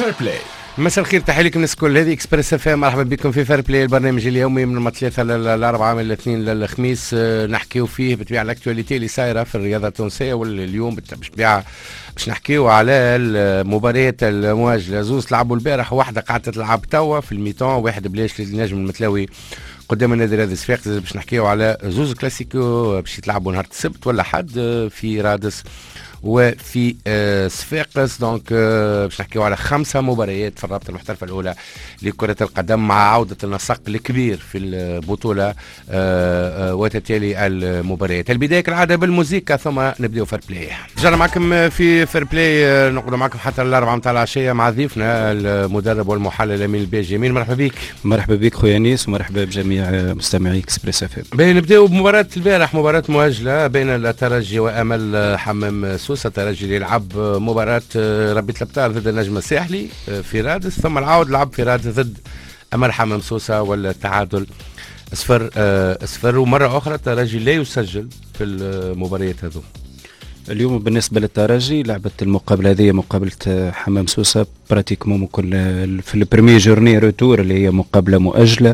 فير بلاي. مساء الخير، تحية لكم الناس الكل. هذه اكسبريس اف ام، مرحبا بكم في فير بلاي، البرنامج اليومي من الثلاثاء للاربعاء، من الاثنين للخميس. نحكيو فيه بطبيعة الاكtualité اللي صايره في الرياضه التونسيه. واليوم بطبيعة باش نحكيو على المباريات المواجهه. زوز تلعبوا البارح وواحده قاعده تلعب توا في الميتون، واحد بلاش للنجم المتلاوي قدام النادي الرياضي صفاقس. باش نحكيو على زوز كلاسيكو باش يتلعبوا نهار السبت ولا حد في رادس وفي صفاقس. دونك باش نحكيو على 5 مباريات في الرابطه المحترفه الاولى لكره القدم، مع عوده النسق الكبير في البطوله وتتالي المباريات. البدايه كالعاده بالموسيقى، ثم نبداو فير بلاي. رجعنا معكم في فير بلاي، نقعدوا معكم حتى الاربعه نتاع العشيه مع ضيفنا المدرب والمحلل امين الباجي. امين مرحبا بك. مرحبا بك خويا انيس، ومرحبا بجميع مستمعي اكسبريس اف ام. نبداو بمباراه البارح، مباراه مواجهه بين الترجي وامل حمام سوسه. الترجي اللي يلعب مباراة ربيع الابطال ضد النجم الساحلي في رادس، ثم العود لعب في رادس ضد امل حمام سوسه، والتعادل صفر. ومرة أخرى الترجي لا يسجل في المباريات هذو. اليوم بالنسبة للترجي لعبت المقابلة هذه مقابلة حمام سوسة براتيكمون في البريمي جورني روتور اللي هي مقابلة مؤجلة.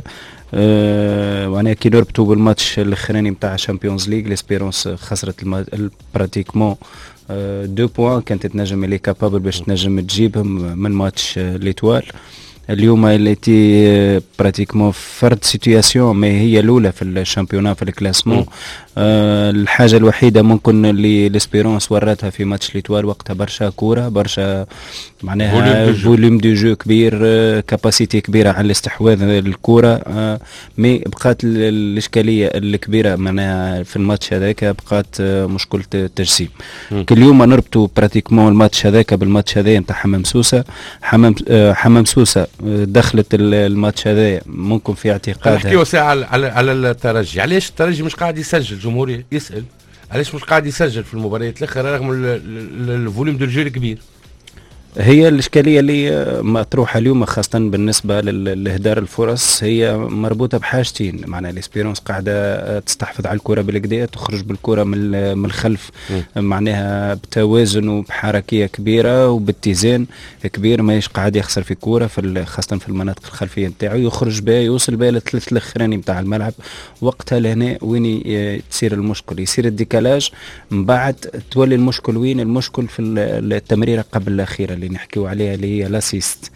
وانا كي نربطوا بالماتش الاخراني نتاع شامبيونز ليغ، ليسبيرونس خسرت براتيكمون 2 بوان، كانت تنجم اللي كابابل باش تنجم تجيبهم من ماتش ليتوال. اليوم التي براتيكمون فرد سيتوياسيون، ما هي الاولى في الشامبيونات في الكلاسمون. الحاجه الوحيده ممكن اللي ليسبيرونس وراتها في ماتش ليتوال وقتها برشا كوره، برشا معناها فوليوم دو جو كبير، كاباسيتي كبيره على الاستحواذ الكوره. مي بقات الاشكاليه الكبيره معناها في الماتش هذاك، بقات مشكله التجسيم. كل يوم نربطوا براتيكمون الماتش هذاك بالماتش هذا نتاع حمام سوسه. حمام سوسه دخلت الماتش هذا ممكن في اعتقاد. نحكيو ساعه على الترجي. علاش الترجي مش قاعد يسجل؟ جمهوري يسال علاش مش قاعد يسجل في المباريات الاخرى رغم الفوليوم دو جو الكبير. هي الإشكالية اللي مطروحة اليوم خاصة بالنسبة لإهدار الفرص، هي مربوطة بحاجتين. معناها الإسبيرونس قاعدة تستحفظ على الكرة بالكدا، تخرج بالكرة من الخلف معناها بتوازن وبحركية كبيرة وباتزان كبير، ماهيش قاعد يخسر في كرة خاصة في المناطق الخلفية نتاعو، يخرج بها يوصل بها للثلث الأخراني نتاع الملعب. وقتها لهنا وين تصير المشكل، يصير الديكالاج. من بعد تولي المشكل وين؟ المشكل في التمريرة قبل الأخيرة اللي نحكيو عليها اللي هي لاسيست.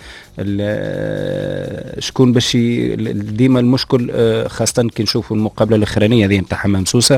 شكون باش ديما المشكل، خاصة كي نشوفوا المقابلة الأخرانية هذه نتاع حمام سوسة،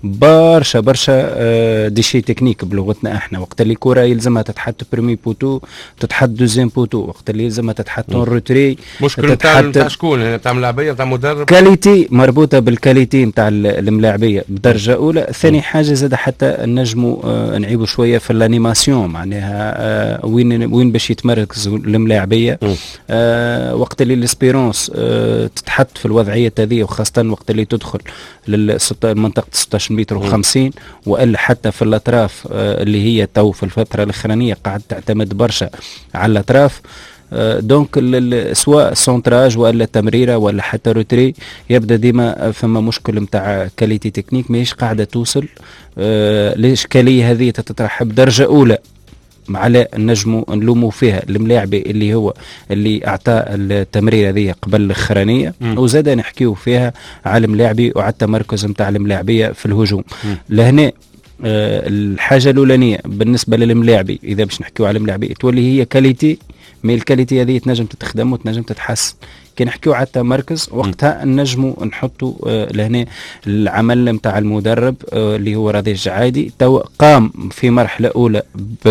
برشا ديشي تكنيك بلغتنا احنا. وقت اللي كرة يلزمها تتحط بريمي بوتو، تتحط دوزيام بوتو، وقت اللي يلزمها تتحط اون روتري. مشكل نتاع شكون؟ نتاع ملاعبية، نتاع مدرب؟ كاليتي مربوطة بالكاليتي نتاع الملاعبية بدرجة أولى. ثاني حاجة زاد حتى نجموا نعيبوا شوية في الانيماسيون، معناها وين باش يتمركز الملاعبية. وقت اللي الاسبيرونس تتحط في الوضعية هذه، وخاصة وقت اللي تدخل للمنطقة 16 متر و50، وإلا حتى في الأطراف اللي هي تو في الفترة الأخرانية قاعد تعتمد برشا على الأطراف. دونك سواء سونتراج ولا تمريرة ولا حتى روتري، يبدأ ديما فما مشكل متاع كاليتي تكنيك ماهيش قاعدة توصل. الإشكالية هذه تتطرح بدرجة أولى على النجم نلوموا فيها الملاعبي اللي هو اللي اعطى التمريره هذه قبل الاخرانيه، وزاد نحكيو فيها على الملاعبي وعلى التمركز نتاع الملاعبيه في الهجوم. لهنا الحاجه الاولانيه بالنسبه للملاعبي، اذا باش نحكيو على الملاعبي تولي هي كاليتي، مي الكاليتي هذه تنجم تتخدم وتنجم تتحسن. كي نحكيو على التمركز وقتها نجموا نحطوا لهنا العمل نتاع المدرب اللي هو رضي الجعادي. قام في مرحله اولى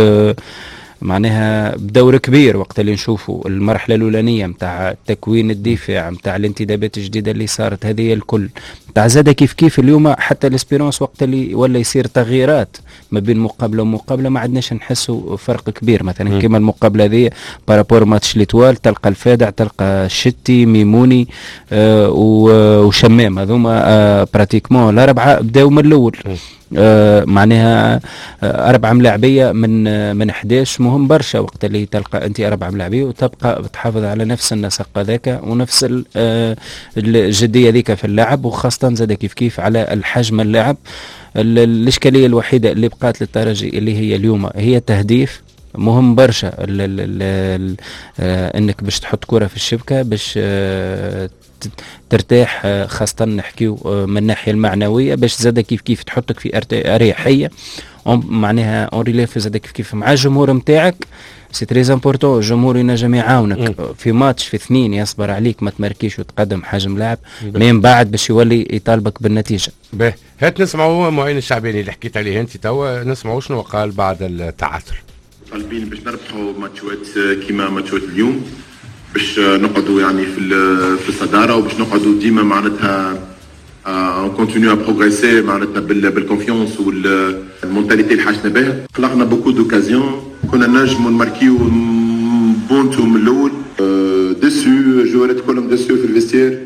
معناها بدور كبير. وقت اللي نشوفوا المرحله الاولانيه نتاع تكوين الدفاع، نتاع الانتدابات الجديده اللي صارت، هذه الكل نتاع زاد كيف اليوم حتى الاسبيرونس وقت اللي ولا يصير تغييرات ما بين مقابله ومقابله ما عندناش نحسوا فرق كبير. مثلا كما المقابله هذه بارابور ماتش ليتوال، تلقى الفادع، تلقى شتي، ميموني وشمام، هذوما براتيكمون الاربعه بداوا من الاول. معناها 4 ملاعبية من 11 مهم برشا. وقت اللي تلقى انت 4 ملاعبية وتبقى بتحافظ على نفس النسق هذاك ونفس الجدية ذيك في اللعب، وخاصة زاد كيف على الحجم اللعب. الإشكالية الوحيدة اللي بقات للترجي اللي هي اليوم هي تهديف. مهم برشا انك باش تحط كرة في الشبكة باش ترتاح، خاصة نحكيو من الناحية المعنوية، باش زاد كيف تحطك في اريحية معناها اون ريليف، زاد كيف مع الجمهور نتاعك. سي تري امبورتون، الجمهور ينجم يعاونك في ماتش في 2 يصبر عليك ما تماركيش وتقدم حجم لاعب، من بعد باش يولي يطالبك بالنتيجة. باهي، هات نسمعوا معين الشعباني اللي حكيت عليه انت توا، نسمعوا شنو قال بعد التعادل. طالبين باش نربحوا ماتشات كيما ماتشات اليوم، باش نقعدوا يعني في الصداره، وباش نقعدوا ديما معناتها كونتينيو بروغريسي معناتها بالكونفيونس والمونتاليتي اللي حاجنا بها. خلقنا بوكو دوكازيون، كنا نجموا نماركيو بونتو من الاول. ديسو جوارات كلهم ديسو في الفيستير،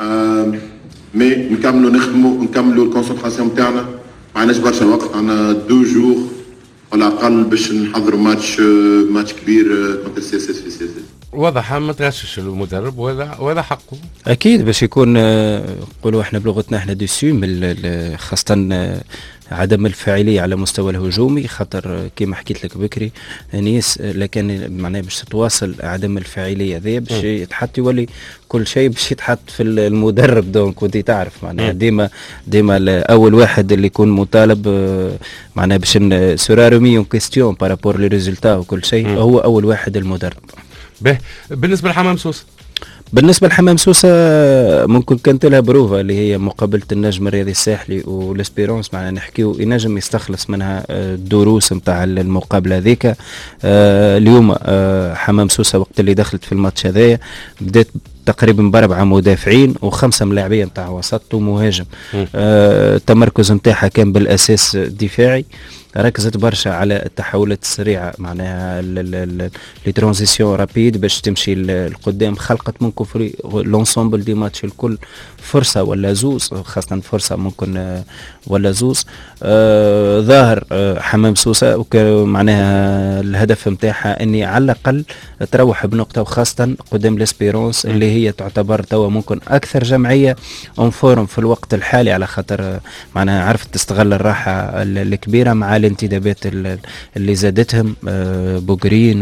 مي نكملوا نخدموا نكملوا الكونسنتراسيون نتاعنا. ما عندناش برشا وقت، عندنا 2 جور على الاقل باش نحضروا ماتش كبير كونتر سي اس اس في سي اس اس. واضح ما تغشش المدرب، وهذا حقه اكيد باش يكون نقولوا احنا بلغتنا احنا ديسو، خاصه عدم الفاعليه على مستوى الهجومي، خاطر كما حكيت لك بكري انيس، لكن معناها باش تتواصل عدم الفاعليه هذه باش يتحط يولي كل شيء باش يتحط في المدرب. دونك ودي تعرف معناها ديما اول واحد اللي يكون مطالب معناها باش سورارمي اون كيستيون بارابور لي ريزولتا وكل شيء، هو اول واحد المدرب. به بالنسبه لحمام سوسه، بالنسبة لحمام سوسة ممكن كانت لها بروفة اللي هي مقابلة النجم الرياضي الساحلي والاسبيرونس، معنا نحكيو ينجم يستخلص منها الدروس متاع المقابلة هذيك. اليوم حمام سوسة وقت اللي دخلت في الماتش هذايا بدأت تقريبا ب4 مدافعين و5 ملاعبين متاع وسط ومهاجم. التمركز متاعها كان بالأساس دفاعي، ركزت برشا على التحولات السريعه، معناها لي ترانزيسيون رابيد باش تمشي القدام. خلقت ممكن في لونسومبل دي ماتش الكل فرصه ولا زوز، خاصه فرصه ممكن ولا زوز. ظاهر حمام سوسه معناها الهدف نتاعها اني على الاقل تروح بنقطه، وخاصه قدام لاسبيرونس اللي هي تعتبر توا ممكن اكثر جمعيه اون فورم في الوقت الحالي، على خاطر معناها عرفت تستغل الراحه الكبيره مع الانتدابات اللي زادتهم بوغرين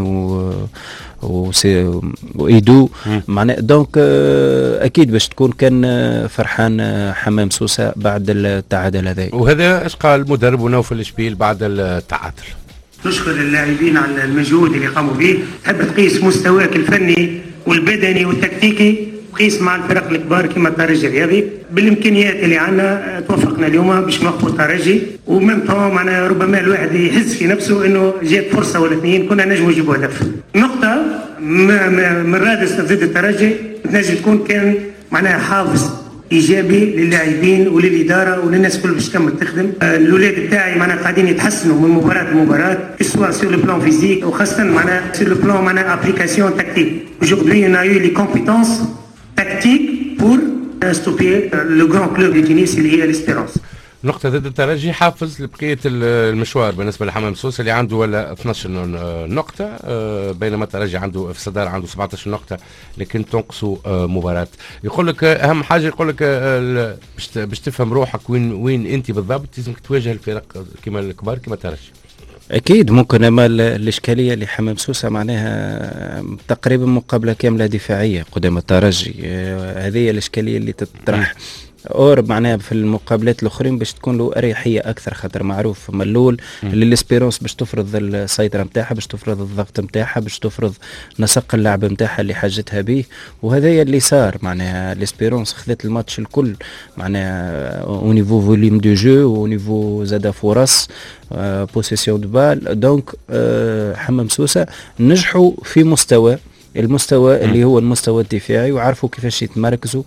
وايدو معناها. دونك اكيد باش تكون كان فرحان حمام سوسه بعد التعادل هذا. وهذا ايش قال مدرب نوفل الشبيل بعد التعادل؟ نشكر اللاعبين على المجهود اللي قاموا به. تحب تقيس مستواك الفني والبدني والتكتيكي، قيس مع الفرق الكبار كما الترجي الرياضي. بالامكانيات اللي عندنا توفقنا اليوم باش نوقفوا الترجي، ومن طبعا معناها ربما الواحد يحس في نفسه انه جات فرصه ولا 2 كنا نجموا نجيبوا هدف. نقطه من رادس ضد الترجي تنجم تكون كان معناها حافز ايجابي للاعبين وللاداره وللناس كل باش تكمل تخدم. الاولاد بتاعي معناها قاعدين يتحسنوا من مباراه لمباراه، سواء سور لو بلان فيزيك وخاصه معناها سور لو بلان معناها ابليكاسيون تكتيك. Aujourd'hui on a eu les compétences tactiques pour stopper le grand club de Tunis اللي هي l'Espérance. نقطة ضد الترجي حافز لبقية المشوار بالنسبة لحمام سوسة اللي عنده ولا 12 نقطة، بينما الترجي عنده في الصدارة عنده 17 نقطة، لكن تنقصوا مباراة. يقول لك أهم حاجة، يقول لك باش تفهم روحك وين أنت بالضبط لازمك تواجه الفرق كما الكبار كما الترجي. اكيد ممكن، اما الاشكاليه لحمام سوسه معناها تقريبا مقابله كامله دفاعيه قدام الترجي، هذه الاشكاليه اللي تطرح. اور معناها في المقابلات الاخرين باش تكون له اريحيه اكثر، خاطر معروف ملول للاسبيرونس باش تفرض السيطره نتاعها، باش تفرض الضغط نتاعها، باش تفرض نسق اللعب نتاعها اللي حاجتها به، وهذا اللي صار. معناها الاسبيرونس خذت الماتش الكل معناها او نيفو فوليوم دو جو او نيفو زاد فرص بوسيسيون دو بال. دونك حمام سوسه نجحوا في المستوى اللي هو المستوى الدفاعي، وعرفوا كيفاش يتمركزوا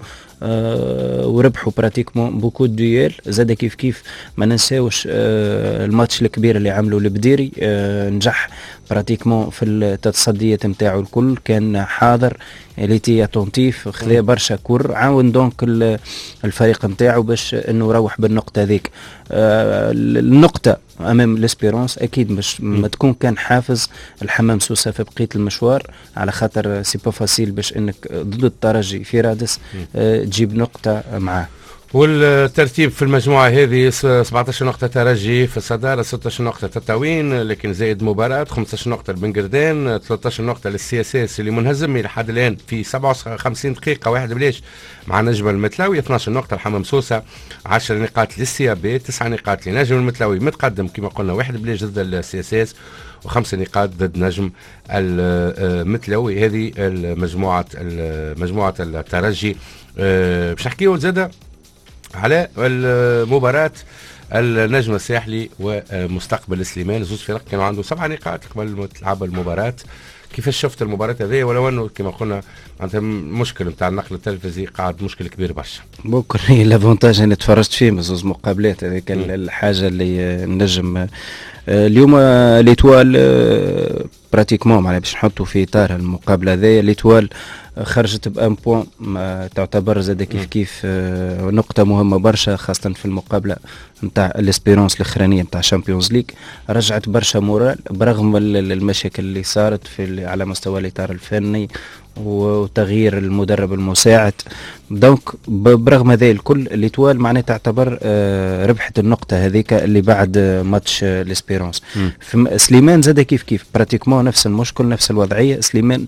وربحوا براتيكمون بوكو ديال. زاد كيف ما ننساوش الماتش الكبير اللي عملوا البديري، نجح براتيكمون في التصديات نتاعو الكل، كان حاضر ليتي اتونتيف، خذا برشا كور، عاون دونك الفريق نتاعو باش انه يروح بالنقطه هذيك. النقطه امام الاسبيرونس اكيد باش ما تكون كان حافز الحمام سوسه في بقيه المشوار، على خاطر سي با فاسيل باش انك ضد الترجي في رادس تجيب نقطه معاه. والترتيب في المجموعة هذه 17 نقطة ترجي في الصدارة، 16 نقطة تطاوين لكن زائد مباراة، 15 نقطة لبنقردان، 13 نقطة للسي اس اس اللي منهزم لحد الآن في 57 دقيقة واحد بلاش مع نجم المتلاوي، 12 نقطة لحمام سوسة، 10 نقاط للسيابي، 9 نقاط لنجم المتلاوي متقدم كما قلنا واحد بلاش ضد السي اس اس، و5 نقاط ضد نجم المتلاوي. هذه مجموعة الترجي. باش نحكيو زاده على المباراة النجم الساحلي ومستقبل سليمان، زوج فرق كانوا عنده 7 نقاط قبل ما تلعب المباراة. كيفاش شفت المباراة هذه؟ ولو انه كما قلنا معناتها المشكل نتاع النقل التلفزي قاعد مشكل كبير برشا. بكري لافونتاج اللي تفرجت فيه من زوج مقابلات، هذيك الحاجة اللي نجم اليوم ليتوال براتيكمون معناها باش نحطوا في اطار المقابلة هذه. ليتوال خرجت بان بوان تعتبر زاد كيف نقطة مهمة برشا، خاصة في المقابلة نتاع الاسبيرونس الاخرانية نتاع شامبيونز ليج. رجعت برشا مورال برغم المشاكل اللي صارت على مستوى الاطار الفني وتغيير المدرب المساعد. دونك برغم هذا الكل ليتوال معناها تعتبر ربحت النقطة هذيك اللي بعد ماتش الاسبيرونس. سليمان زاد كيف براتيكمون نفس المشكل نفس الوضعية. سليمان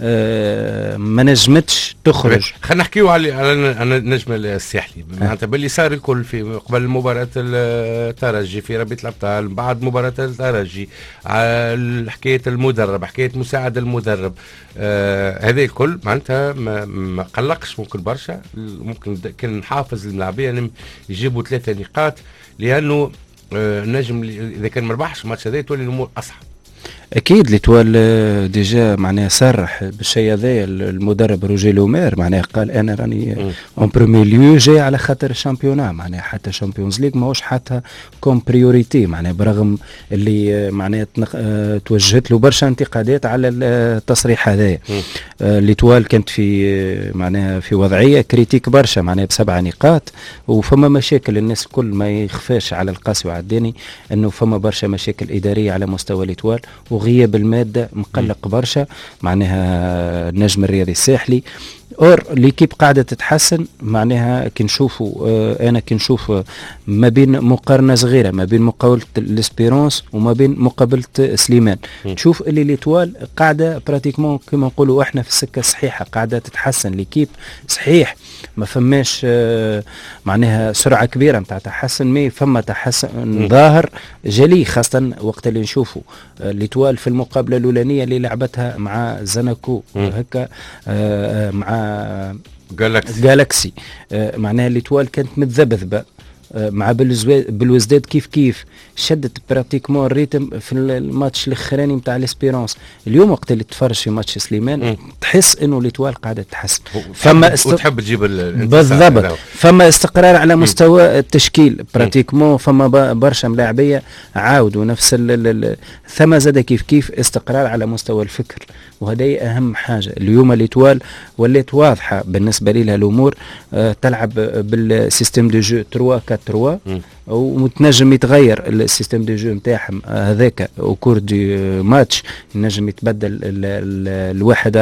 ما نجمتش تخرج. خلينا نحكيو على النجم الساحلي معناتها باللي صار الكل في قبل مباراة الترجي في ربيع الابطال، بعد مباراة الترجي، حكاية المدرب، حكاية مساعد المدرب، هذا الكل معناتها ما قلقش ممكن برشا. ممكن كان حافز الملاعبيه يجيبوا 3 نقاط، لانه النجم اذا كان ما ربحش الماتش هذا تولي الامور اصعب. اكيد ليتوال ديجا معناها صرح بالشيء هذا المدرب روجي لومير، معناها قال انا راني اون برومي ليو جاي على خاطر الشامبيونا، معناها حتى شامبيونز ليج ماهوش حتى كوم بريوريتي، معناها برغم اللي معناها توجهت له برشا انتقادات على التصريح هذايا. ليتوال كانت في معناها في وضعيه كريتيك برشا معناها ب7 نقاط، وفما مشاكل الناس الكل ما يخفاش على القاسي وعداني انه فما برشا مشاكل اداريه على مستوى ليتوال، وغياب المادة مقلق برشا معناها النجم الرياضي الساحلي. اور ليكيب قاعدة تتحسن معناها كي نشوفوا انا كي نشوف ما بين مقارنة صغيرة ما بين مقابلة الاسبيرونس وما بين مقابلة سليمان، تشوف اللي ليتوال قاعدة براتيكمون كما نقولوا احنا في السكة الصحيحة، قاعدة تتحسن ليكيب صحيح ما فماش معناها سرعة كبيرة متاع تحسن، مي فما تحسن ظاهر جلي، خاصة وقت اللي نشوفوا ليتوال في المقابلة الأولانية اللي لعبتها مع زناكو هكا مع جالاكسي معناها ليتوال كانت متذبذبة مع بالوزداد كيف شدت براتيكمون الريتم في الماتش الاخراني نتاع الاسبيرونس. اليوم وقت اللي تفرج في ماتش سليمان تحس انه ليتوال قاعده تتحسن، فما وتحب تجيب بالضبط، فما استقرار على مستوى التشكيل براتيكمون، فما برشا ملاعبيه عاودوا نفس ثم زاد كيف استقرار على مستوى الفكر، وهذا اهم حاجه. اليوم ليتوال ولات واضحه بالنسبه لها الامور، تلعب بالسيستم دو جو 3-4-3 ومتنجم يتغير السيستم دو جو نتاعهم هذاك او كور دي ماتش، ينجم يتبدل الواحد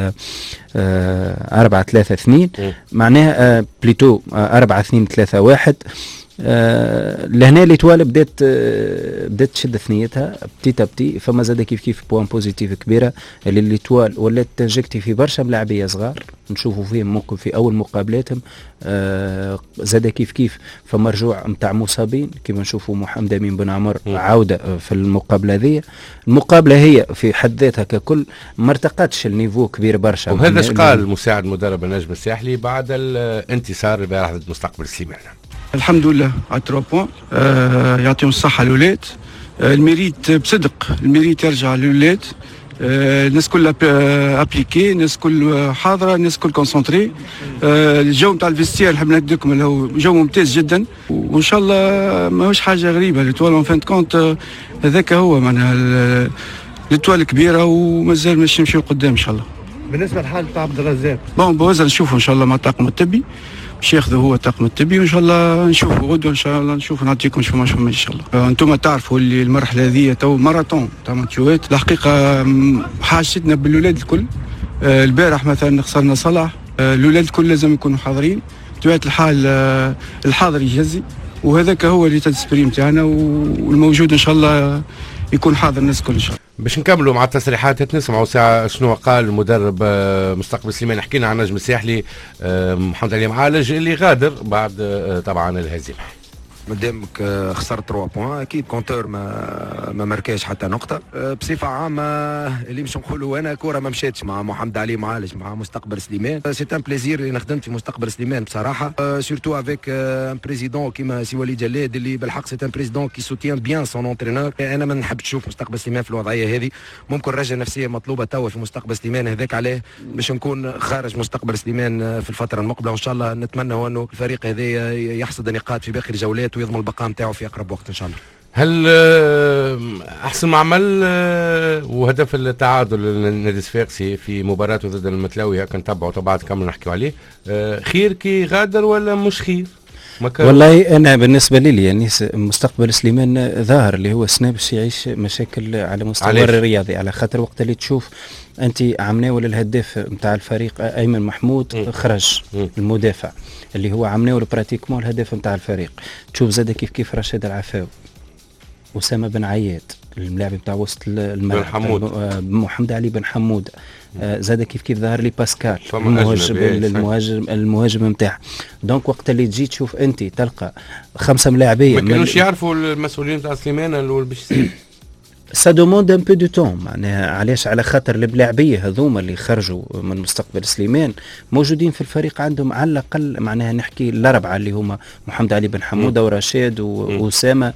4-3-2 معناها بليتو 4-2-3-1. لهنا ليتوال بدات تشد ثنيتها بتيتا بتي، فما زاد كيف بوان بوزيتيف كبيره اللي ليتوال ولات تنجكتي في برشا ملاعبيه صغار نشوفوا فيهم ممكن في اول مقابلاتهم. زاد كيف فما رجوع نتاع مصابين كيما نشوفوا محمد امين بن عمر عوده في المقابله هذه. المقابله هي في حد ذاتها ككل ما ارتقتش النيفو كبير برشا. وهذا ايش قال مساعد مدرب النجم الساحلي بعد الانتصار البارح ضد مستقبل سليمان؟ الحمد لله على 3 بوان، يعطيهم الصحة الأولاد. الميريت بصدق، الميريت يرجع للأولاد، الناس كلها ابليكي، الناس كل حاضرة، الناس كل كونسونتري. الجو نتاع الفيستير نحب نهديكم اللي هو جو ممتاز جدا، وإن شاء الله ماهوش حاجة غريبة. ليتوال اون فان كونت هذاك هو معناها ليتوال كبيرة ومازال ماشي نمشيو قدام إن شاء الله. بالنسبة للحال تاع عبد الرزاق بوزة نشوفه إن شاء الله مع الطاقم الطبي، باش ياخذ هو الطاقم الطبي، وان شاء الله نشوفوا غدوه ان شاء الله نشوفوا نعطيكم شو ما ان شاء الله. انتم تعرفوا اللي المرحله هذه تو ماراثون تاع ماتشوات، الحقيقه حاجتنا بالاولاد الكل. البارح مثلا خسرنا صلاح، الاولاد الكل لازم يكونوا حاضرين، بطبيعه الحال الحاضر يجزي، وهذاك هو اللي تسبريم تاعنا، والموجود ان شاء الله يكون حاضر الناس كل ان شاء الله. باش نكملوا مع التصريحات نسمعوا ساعة شنو قال المدرب مستقبل سليمان. حكينا عن نجم الساحلي محمد علي معالج اللي غادر بعد طبعا الهزيمه. مادامك خسرت 3 بوان اكيد كونتور ما مركاش حتى نقطه. بصفه عامه اللي مش نقولوا انا كوره ما مشاتش مع محمد علي معالج مع مستقبل سليمان. سي ان بليزير اللي خدمت في مستقبل سليمان بصراحه، سورتو افيك ان بريزيدون كيما سي وليد جلاد اللي بالحق سي ان بريزيدون كي سوتيان بيان سون اونترينور. انا ما نحبش نشوف مستقبل سليمان في الوضعيه هذه. ممكن رجعه نفسيه مطلوبه توا في مستقبل سليمان، هذاك عليه باش نكون خارج مستقبل سليمان في الفتره المقبله، وان شاء الله نتمنى انه الفريق هذا يحصد نقاط في باقي الجولات ويضمن البقاء نتاعو في اقرب وقت ان شاء الله. هل احسن معمل وهدف التعادل للنادي الصفاقسي في مباراته ضد المتلاوي كان تبعه طبعا كامل نحكيو عليه، خير كي غادر ولا مش خير؟ والله انا بالنسبه لي يعني مستقبل سليمان ظاهر اللي هو السنه باش يعيش مشاكل على مستوى الرياضي، على خاطر وقت اللي تشوف انت عمناول الهداف نتاع الفريق ايمن محمود خرج المدافع اللي هو عمناول براتيكمون الهداف نتاع الفريق. تشوف زاد كيف رشاد العفاوي، أسامة بن عياد الملاعب نتاع وسط الملعب، محمد علي بن حمود، زاد كيف ظهر لي باسكال المهاجم نتاعها. دونك وقت اللي تجي تشوف انت تلقى 5 ملاعبيه ما كانوش يعرفوا المسؤولين تاع سليمان اللي باش يصير. سا دوموند ان بو دو تون، معناها علاش؟ على خاطر الملاعبيه هذوما اللي خرجوا من مستقبل سليمان موجودين في الفريق، عندهم على الاقل معناها نحكي الاربعه اللي هما محمد علي بن حموده ورشاد واسامه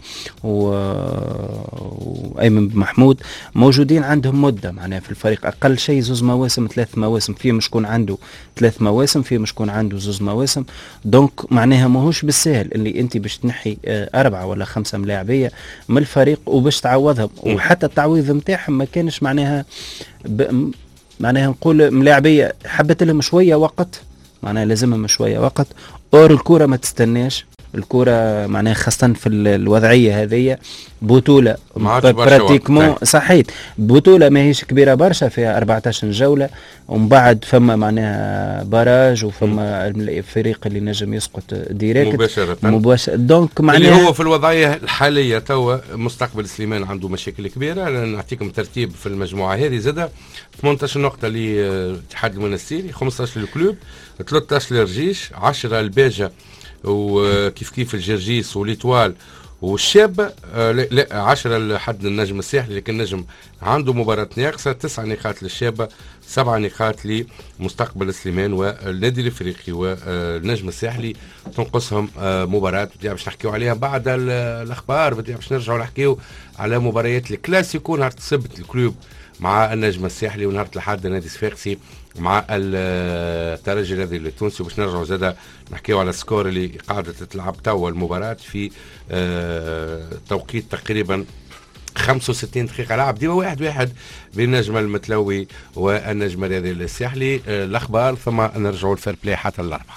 وايمن بن محمود، موجودين عندهم مده معناها في الفريق اقل شيء 2 مواسم 3 مواسم، فيه مش يكون عنده 3 مواسم، فيه مش يكون عنده 2 مواسم. دونك معناها ماهوش بالسهل اللي انت باش تنحي 4 ولا 5 ملاعبيه من الفريق وباش تعوضهم، وحتى التعويض نتاعهم ما كانش معناها معناها نقول ملاعبيه حبت لهم شويه وقت، معناها لازمهم شويه وقت. اور الكره ما تستناش، الكره معناها خاصه في الوضعيه هذه بطوله براتيكمون صحيح، بطوله ماهيش كبيره برشا، فيها 14 جوله ومن بعد فما معناها باراج وفما الفريق اللي نجم يسقط ديريكت مباشره. دونك معناها اللي هو في الوضعيه الحاليه توا مستقبل سليمان عنده مشاكل كبيره. نعطيكم ترتيب في المجموعه هذه زاده 18 نقطه لاتحاد المنستيري، 15 للكلوب، 13 للرجيش، 10 الباجه وكيف الجرجيس والإتوال والشابة، لا 10 لحد النجم الساحلي، لكن النجم عنده مباراة ناقصة، 9 نقاط للشابة، 7 نقاط لمستقبل سليمان والنادي الافريقي والنجم الساحلي تنقصهم مباراة باش نحكيو عليها بعد الاخبار. باش نرجعوا نحكيو على مباريات الكلاسيكو نهار السبت الكلوب مع النجم الساحلي، ونهار الأحد النادي الصفاقسي مع الترجي الرياضي التونسي. باش نرجعوا زاده نحكيو على السكور اللي قاعده تتلعب توا المباراه في توقيت تقريبا 65 دقيقه لعب ديما 1-1 بين النجم المتلوي والنجم الرياضي الساحلي. الاخبار ثم نرجعوا الفير بلاي حتى الاربعه.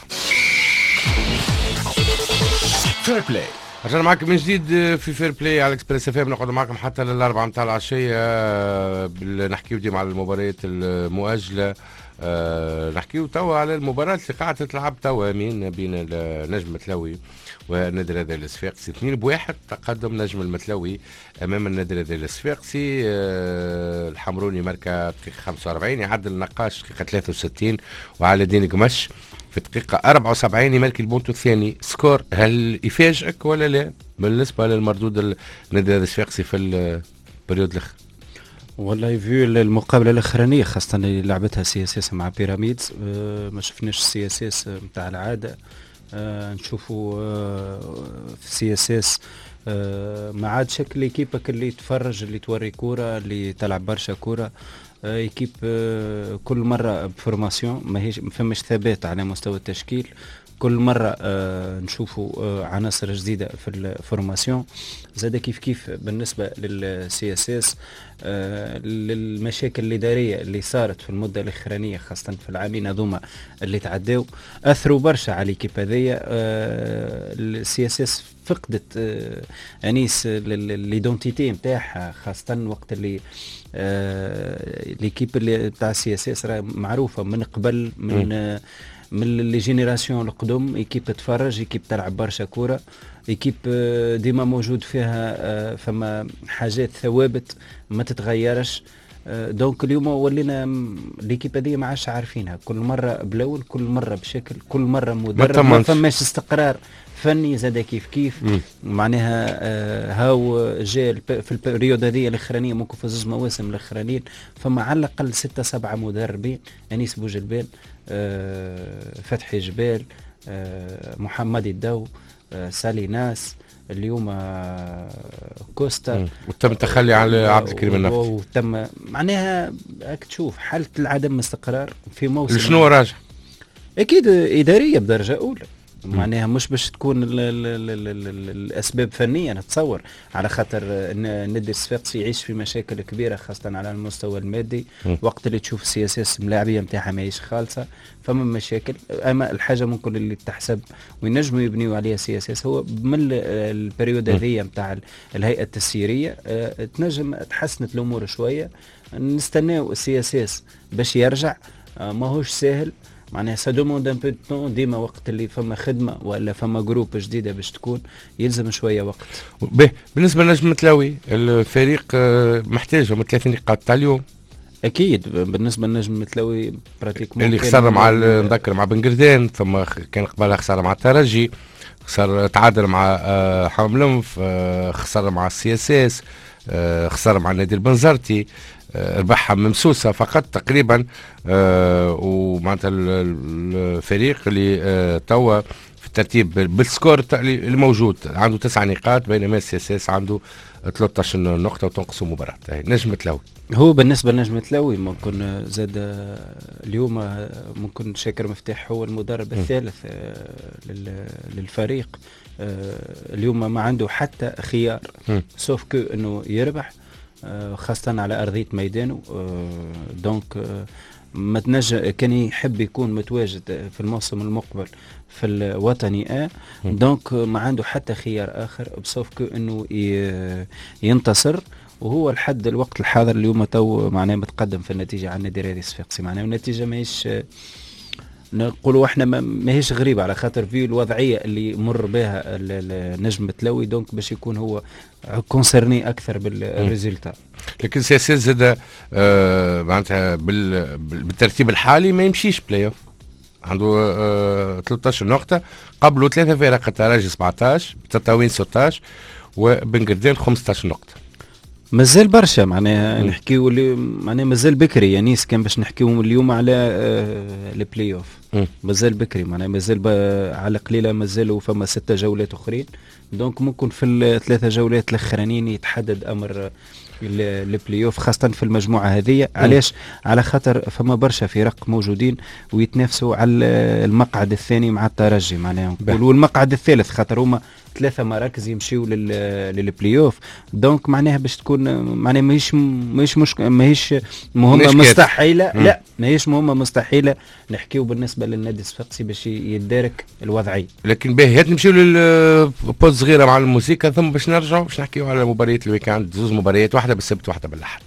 فير بلاي رجعنا معكم من جديد في فير بلاي على اكسبريس اف ام. نقعد معكم حتى للاربعه نتاع العشيه، نحكيو ديما على المباريات المؤجله. نحكيو توا على المباراة اللي قاعدة تلعب توا بين النجم المتلوي والنادي الرياضي الصفاقسي. 2-1 تقدم نجم المتلوي امام النادي الرياضي الصفاقسي. الحمروني ماركا دقيقة 45، يعدل النقاش دقيقة 63، وعلى الدين قمش في دقيقة 74 يمارك البونتو الثاني. سكور هل يفاجئك ولا لا بالنسبة للمردود النادي الرياضي الصفاقسي في البريود الاخر؟ والله في المقابله الاخرانيه خاصه اللي لعبتها سي اس اس مع بيراميدز، ما شفناش السي اس اس نتاع العاده. نشوفوا في سي اس اس ما عاد شكل ايكيبك اللي تفرج، اللي توري كوره، اللي تلعب برشا كوره. ايكيب كل مره بفورماسيون، ما فماش ثبات على مستوى التشكيل. كل مرة نشوفوا عناصر جديدة في الفورماسيون. زاد كيف بالنسبة للسي اس اس للمشاكل الإدارية اللي صارت في المدة الأخرانية خاصة في العامين هذوما اللي تعداو أثروا برشا على الكيب هذيا. السي اس اس فقدت انيس ليدونتيتي نتاعها، خاصة وقت اللي ليكيب اللي تاع السي اس اس معروفة من قبل من من لي جينيراسيون القدم، ايكيب تتفرج، ايكيب تلعب برشا كوره، ايكيب ديما موجود فيها فما حاجات ثوابت ما تتغيرش. دونك اليوم ولينا ليكيب هذه ما عادش عارفينها، كل مره بلون، كل مره بشكل، كل مره مدرب، ما فماش استقرار فني زاد كيف معناها. هاو جاء في البريود هذه الاخرانيه ممكن في 2 مواسم الاخرانيين فما على الاقل 6-7 مدربين، انيس بوجلبال، فتحي جبال، محمد الدو، سالي ناس، اليوم كوستا، وتم التخلي على عبد الكريم النفطي، وتم معناها هاك تشوف حالة العدم استقرار في موسم. شنو راجع؟ اكيد اداريه بدرجه اولى، معناها مش باش تكون الاسباب فنيه. نتصور على خاطر النادي الصفاقسي يعيش في مشاكل كبيره خاصه على المستوى المادي، وقت اللي تشوف السي اس اس الملاعبيه نتاعها ماهيش خالصه، فما مشاكل. اما الحاجه ممكن اللي تحسب وينجموا يبنيوا عليها سي اس اس هو من البريود هذه نتاع الهيئه التسييريه تنجم تحسنت الامور شويه. نستناو السي اس اس باش يرجع، ماهوش ساهل معناها سا دوموند ان بو دو طون، ديما وقت اللي فما خدمه ولا فما جروب جديده باش تكون يلزم شويه وقت. بالنسبه لنجم متلاوي الفريق محتاج من 3 نقاط تاع اليوم. اكيد بالنسبه لنجم متلاوي براتيكمون اللي خسر مع نذكر مع بنقردان، ثم كان قبلها خسر مع الترجي، خسر تعادل مع حملمف، خسر مع السي اس اس، خسر مع النادي البنزرتي، ربحها ممسوسة فقط تقريبا. ومعناتها الفريق اللي توا في الترتيب بالسكور اللي موجود عنده 9 نقاط، بينما السي اس اس عنده 13 نقطة وتنقص مباراة. نجم تلاوي هو بالنسبة لنجم تلاوي ممكن زاد اليوم ممكن شاكر مفتاح هو المدرب الثالث للفريق. اليوم ما عنده حتى خيار سوف كو انه يربح، خاصة على أرضية ميدانه. دونك ما تنجم كان يحب يكون متواجد في الموسم المقبل في الوطني دونك ما عنده حتى خيار آخر بسوف كو انه ينتصر. وهو لحد الوقت الحاضر اليوم تو معناه متقدم في النتيجة على النادي الرياضي الصفاقسي، معناه النتيجة ماهيش نقولوا احنا ماهيش غريبة على خاطر في الوضعية اللي مر بها النجم تلوي، دونك باش يكون هو كونسرني اكثر بالريزلتا. لكن سياسات زاد معناتها بالترتيب الحالي ما يمشيش بلاي اوف، عنده 13 نقطة، قبله 3 فرق، الترجي 17، تطاوين 16، وبنقردان 15 نقطة. مازال برشا معناها نحكيو معناها مازال بكري، يعني كان باش نحكيو اليوم على البلاي اوف مازال بكري، معناها مازال على قليله مازالوا فما 6 جولات اخرين، دونك ممكن في ال3 جولات الاخرانيين يتحدد امر البلاي اوف خاصه في المجموعه هذه. علاش؟ على خاطر فما برشا فرق موجودين ويتنافسوا على المقعد الثاني مع الترجي معناها، والمقعد الثالث خاطر هما 3 مراكز يمشيو للبلاي اوف. دونك معناها باش تكون معناها ماهيش مهمه مستحيله، لا ماهيش مهمه مستحيله نحكيو بالنسبه للنادي الصفاقسي باش يدارك الوضعيه. لكن باهي هات نمشيو للبوز صغيره مع الموسيقى ثم باش نرجعوا باش نحكيو على مباريات الويكاند، 2 مباريات، واحده بالسبت واحده بالاحد.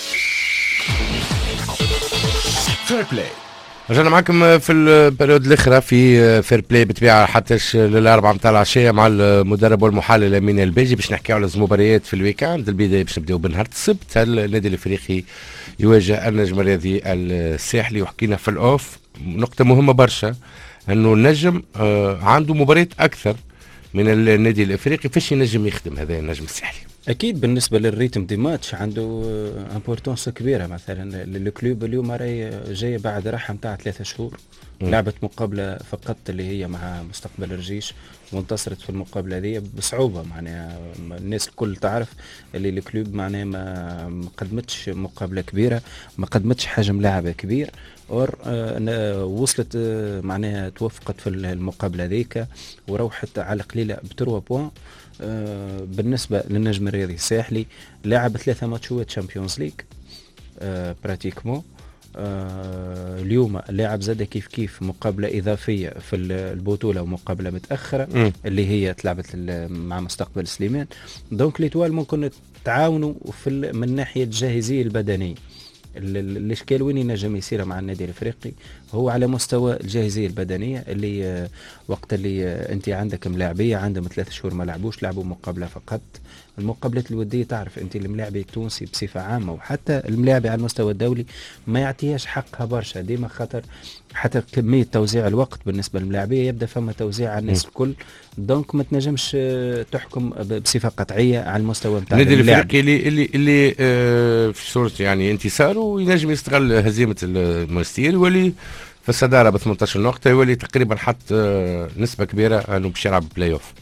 فير بلاي رجعنا معكم في البريود الاخرى في فير بلاي بطبيعه حتى للاربعه متاع العشيه مع المدرب والمحلل امين الباجي باش نحكيو على المباريات في الويكاند. البدايه باش نبداو بنهار السبت، النادي الافريقي يواجه النجم الرياضي الساحلي، وحكينا في الاوف نقطه مهمه برشا انه النجم عنده مباريات اكثر من النادي الافريقي، فاش ينجم يخدم هذا النجم الساحلي؟ اكيد بالنسبه للريتم دي ماتش عنده امبورطونس كبيره. مثلا الكلوب اليوم راهي جايه بعد راحه نتاع 3 شهور، لعبت مقابله فقط اللي هي مع مستقبل الجيش وانتصرت في المقابله هذه بصعوبه. معناها الناس الكل تعرف اللي الكلوب معناها ما قدمتش مقابله كبيره، ما قدمتش حجم لعبه كبير، اور وصلت معناها توفقت في المقابله ذيك وروحت على قليله ب3 بوان. بالنسبه للنجم الرياضي الساحلي لعب 3 ماتشات تشامبيونز ليج براتيكمون. اليوم لاعب زاد كيف مقابله اضافيه في البطوله ومقابله متاخره اللي هي تلعبت مع مستقبل سليمان. دونك ليتوال ممكن تعاونوا من ناحيه الجاهزيه البدنيه، الاشكال وين ينجم يصير مع النادي الافريقي هو على مستوى الجاهزيه البدنيه، اللي وقت اللي انت عندك ملاعبيه عندهم 3 شهور ما لعبوش، لعبوا مقابله فقط. المقابلات الوديه تعرف انت الملاعبي التونسي بصفه عامه وحتى الملاعبي على المستوى الدولي ما يعطيهاش حقها برشا ديما، خاطر حتى كميه توزيع الوقت بالنسبه للملاعبيه يبدا فما توزيع على الناس الكل، دونك ما تنجمش تحكم بصفه قطعيه على المستوى نتاع النادي الافريقي اللي في صوره يعني انتصار وينجم يستغل هزيمه المونستير يولي في الصداره ب 18 نقطه، يولي تقريبا حط نسبه كبيره انه باش يلعب بلاي اوف.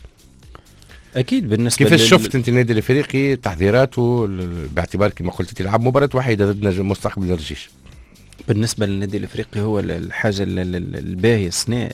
اكيد بالنسبه كيفاش شفت انت النادي الافريقي تحضيراته باعتبار كما قلت تلعب مباراه وحيده ضد نجم مستقبل الرجيش؟ بالنسبه للنادي الافريقي هو الحاجه الباهيه السنه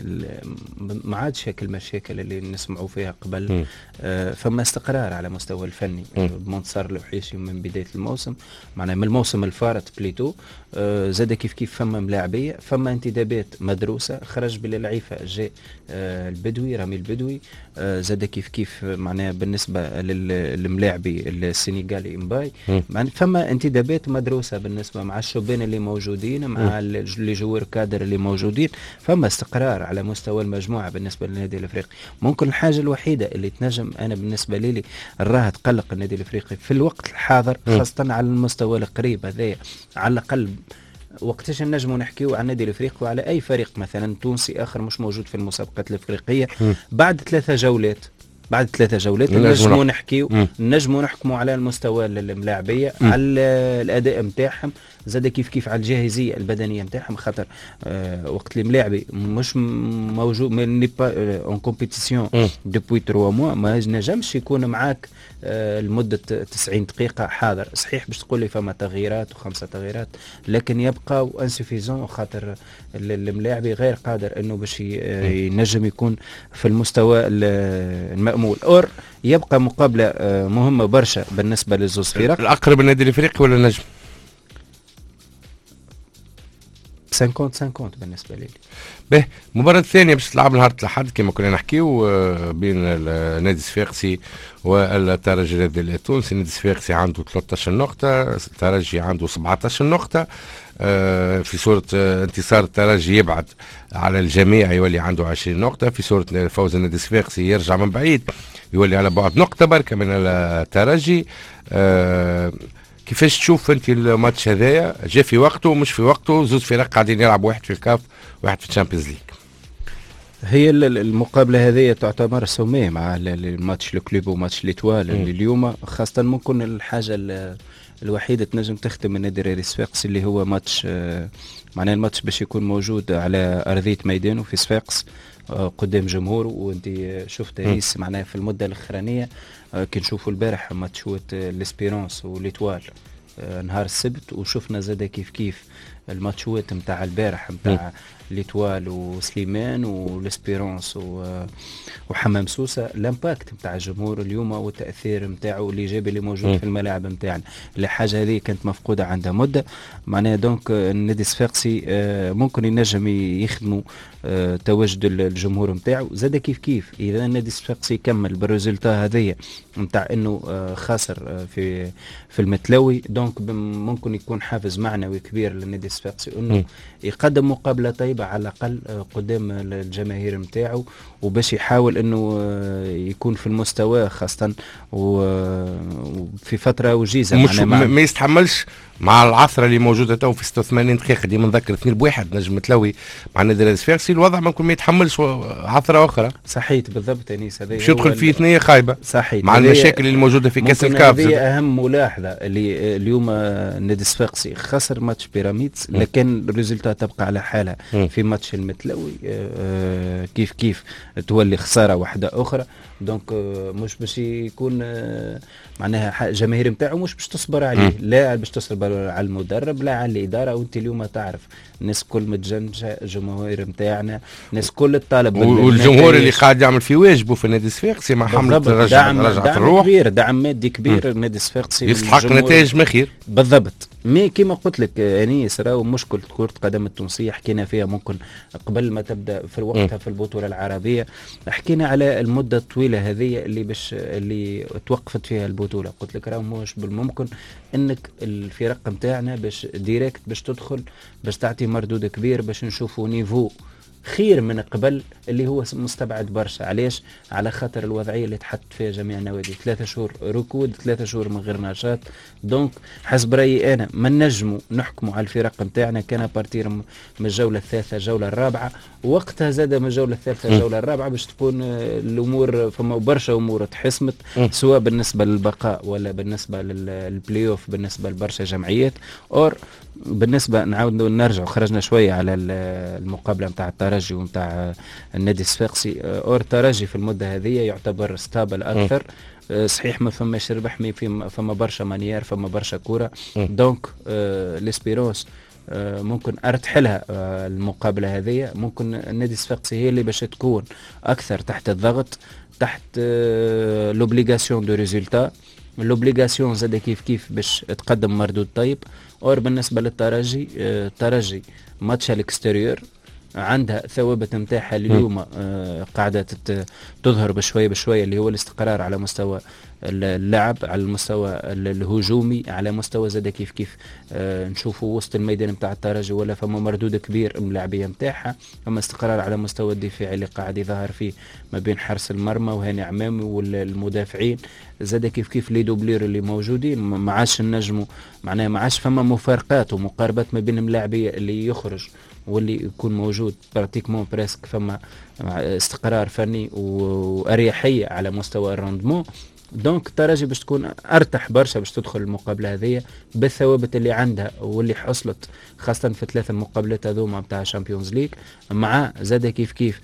ما عادش هيك المشاكل اللي نسمعوا فيها قبل. فما استقرار على مستوى الفني بمنتصر الوحيشي من بدايه الموسم، معناها من الموسم الفارط بليتو. زاد كيف فما ملاعبيه، فما انتدابات مدروسه، خرج باللعيفه جاء البدوي رامي البدوي. زاد كيف معناها بالنسبه للملاعبي السنغالي امباي، فما انتدابات مدروسه بالنسبه مع الشبان اللي موجودين مع اللي جوار كادر اللي موجودين، فما استقرار على مستوى المجموعه بالنسبه للنادي الافريقي. ممكن الحاجه الوحيده اللي تنجم انا بالنسبه لي راها تقلق النادي الافريقي في الوقت الحاضر، خاصه على المستوى القريب هذايا، على الاقل وقتاش نجموا نحكيو على النادي الافريقي وعلى اي فريق مثلا تونسي اخر مش موجود في المسابقات الافريقيه بعد 3 جولات. بعد 3 جولات نجموا نحكيو، نجموا نحكموا على المستوى الملاعبيه، على الاداء نتاعهم، زاد كيف على الجاهزيه البدنيه نتاعهم. خاطر وقت الملاعبي مش موجود من اون كومبيتيسيون دوبوي 3 موا، ما نجمش يكون معاك لمده 90 دقيقه حاضر. صحيح باش تقول لي فما تغييرات و5 تغييرات، لكن يبقى انسوفيزون، خاطر الملاعبي غير قادر انه باش ينجم يكون في المستوى المأمول. اور يبقى مقابله مهمه برشا بالنسبه للزوز فرق. الاقرب النادي الافريقي ولا النجم؟ 50-50 بالنسبه لي. به المباراة الثانية باش تلعب نهار الأحد كما كنا نحكيو بين النادي الصفاقسي والترجي التونسي. النادي الصفاقسي عنده 13 نقطة، الترجي عنده 17 نقطة. في صورة انتصار الترجي يبعد على الجميع يولي عنده 20 نقطة، في صورة فوز النادي الصفاقسي يرجع من بعيد يولي على بعد نقطة بركة من الترجي. كيفاش تشوف انت الماتش هذايا؟ جاء في وقته ومش في وقته، زوج فرق قاعدين يلعبوا، واحد في الكاف واحد في الشامبيونز ليج. هي المقابله هذه تعتبر سوميه مع الماتش الكلوب وماتش ليتوال اللي اليوم، خاصه ممكن الحاجه الوحيده تنجم تختم النادي الصفاقسي اللي هو ماتش، معناه الماتش باش يكون موجود على ارضيه ميدانه في صفاقس قدام جمهور. وانت شفت ريس معناه في المده الاخرانيه كي نشوفوا البارح ماتشوات ليسبيرونس وليتوال نهار السبت، وشفنا زاد كيف الماتشوات نتاع البارح نتاع ليتوال وسليمان وليسبيرونس وحمام سوسه. الامباكت نتاع الجمهور اليوم والتاثير نتاعو الايجابي اللي موجود في الملاعب نتاعنا، الحاجه هذه كانت مفقوده عندها مده. معناها دونك النادي الصفاقسي ممكن ينجم يخدموا تواجد الجمهور نتاعو. زاد كيف اذا النادي الصفاقسي يكمل بالريزلتا هذيا نتاع انه خاسر في المتلوي، دونك ممكن يكون حافز معنوي كبير للنادي الصفاقسي انه يقدم مقابله طيبه على الاقل قدام الجماهير نتاعو، وباش يحاول انه يكون في المستوى، خاصه وفي فتره وجيزه. مش ما يستحملش مع العثره اللي موجوده تو في 86 دقيقه. ديما نذكر 2-1 نجم متلوي مع النادي الصفاقسي، الوضع ممكن ما يتحملش عثره اخرى. صحيح بالضبط انيس، هذا باش يدخل فيه ثنيه خايبه. صحيح مع المشاكل اللي موجوده في كاس الكاف. هذه اهم ملاحظه اللي اليوم النادي الصفاقسي خسر ماتش بيراميدز، لكن الريزلتات تبقى على حالها. في ماتش المتلوي كيف تولي خساره واحده اخرى، دونك مش باش يكون معناها جماهير نتاعو مش باش تصبر عليه، لا باش تصبر على المدرب لا على الاداره. وانت اليوم تعرف الناس كل متجنجه، الجمهور نتاعنا الناس كل الطالب والجمهور اللي قاعد يعمل في واجبه في النادي الصفاقسي مع حمله رجعت الروح كبير، دعم مادي كبير. النادي الصفاقسي يستحق نتائج مخير بالضبط. مي كما قلت لك انيس، راهو مشكله كره القدم التونسيه حكينا فيها ممكن قبل ما تبدا في وقتها في البطوله العربيه، حكينا على المده الطويله الطويله هذه اللي توقفت فيها البطوله. قلت لك راه مش بالممكن انك الفرق نتاعنا باش ديريكت باش تدخل باش تعطي مردود كبير باش نشوفوا نيفو خير من قبل اللي هو مستبعد برشا. علاش؟ على خاطر الوضعيه اللي تحط فيها جميع النوادي، 3 شهور ركود، 3 شهور من غير نشاط. دونك حسب رايي انا ما نجموا نحكموا على الفرق نتاعنا كان بارتير من الجوله الثالثه الجوله الرابعه، وقتها زاد من الجوله الثالثه الجوله الرابعه باش تكون الامور فما برشا امور تحسمت، سواء بالنسبه للبقاء ولا بالنسبه للبلاي اوف بالنسبه لبرشا جمعيات. اور بالنسبه نعاود نرجع خرجنا شويه على المقابله نتاع الترجي ونتاع النادي الصفاقسي. اور الترجي في المده هذه يعتبر ستابل اكثر. صحيح ما فماش ربح، فما برشا مانيير، فما برشا كوره. دونك ليسبيروس ممكن ارتاح لها المقابله هذه. ممكن النادي الصفاقسي هي اللي باش تكون اكثر تحت الضغط، تحت لوبليغاسيون دو ريزولتا، لوبليغاسيون زاد كيف باش تقدم مردود طيب. اور بالنسبه للترجي، الترجي ماتش الاكستيريور عندها ثوابت نتاعها اليوم قاعده تظهر بشويه اللي هو الاستقرار على مستوى اللعب، على المستوى الهجومي، على مستوى زاد كيف نشوفوا وسط الميدان نتاع الترجي ولا فما مردود كبير من اللاعبيه نتاعها. فما استقرار على مستوى الدفاع اللي قاعد يظهر فيه ما بين حارس المرمى وهاني عمامي والمدافعين، زاد كيف لي دوبلير اللي موجودين. ما عادش النجموا معناها ما عادش فما مفارقات ومقاربات ما بين اللاعبيه اللي يخرج واللي يكون موجود براتيكمون بريسك. فما استقرار فني واريحيه على مستوى الروندمون. دونك الترجي باش تكون ارتاح برشا باش تدخل المقابله هذه بالثوابت اللي عندها واللي حصلت خاصه في 3 مقابلات هذوما نتاع الشامبيونز ليج، مع زاد كيف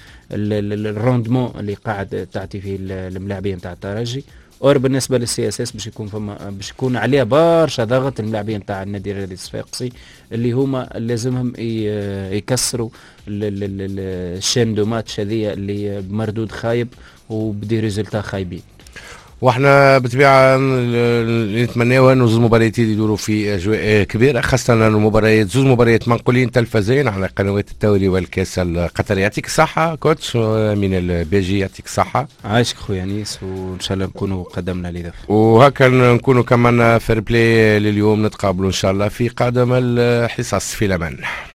الروندمون اللي قاعد تعطي فيه الملاعبيه نتاع الترجي. اور بالنسبه للسي اس اس باش يكون عليها برشا ضغط الملاعبيه نتاع النادي الرياضي الصفاقسي اللي هما لازمهم يكسروا الشين دو ماتش هذه اللي بمردود خايب وبدي ريزلتا خايبين. واحنا بالطبيعه نتمناو انه 2 مباريات يدوروا في اجواء كبيره، خاصه المباريات 2 مباريات منقولين تلفزيون على قنوات الدوري والكاس القطري. يعطيك الصحه كوتش من البيجي، يعطيك الصحه. عايشك خويا انيس، وان شاء الله نكونوا قدمنا لدف، وهكا نكونوا كمان فير بلاي لليوم. نتقابلوا ان شاء الله في قادم الحصص. في الامان.